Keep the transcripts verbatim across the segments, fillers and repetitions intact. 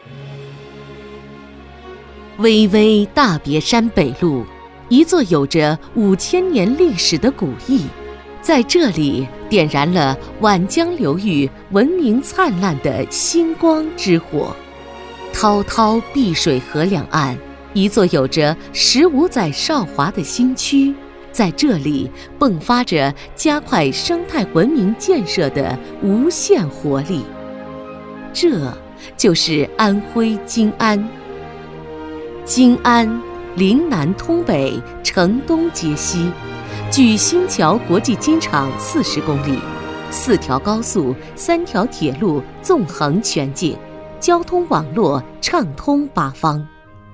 巍巍大别山北麓，一座有着五千年历史的古邑，在这里点燃了皖江流域文明灿烂的星光之火。滔滔碧水河两岸，一座有着十五载韶华的新区，在这里迸发着加快生态文明建设的无限活力。这就是安徽金安。金安临南通北，城东接西，距新桥国际机场四十公里，四条高速、三条铁路纵横全境，交通网络畅通八方。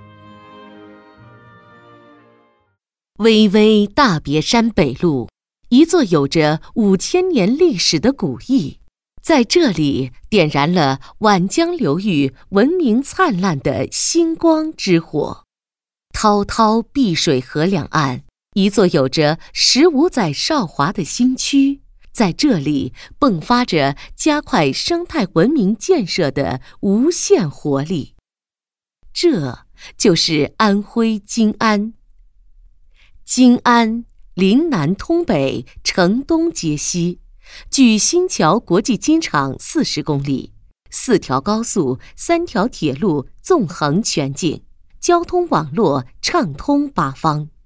巍巍大别山北麓，一座有着五千年历史的古邑，在这里点燃了皖江流域文明灿烂的星光之火。滔滔碧水河两岸，一座有着十五载韶华的新区，在这里迸发着加快生态文明建设的无限活力。这就是安徽金安。金安临南通北，城东接西，距新桥国际机场四十公里，四条高速、三条铁路纵横全境，交通网络畅通八方。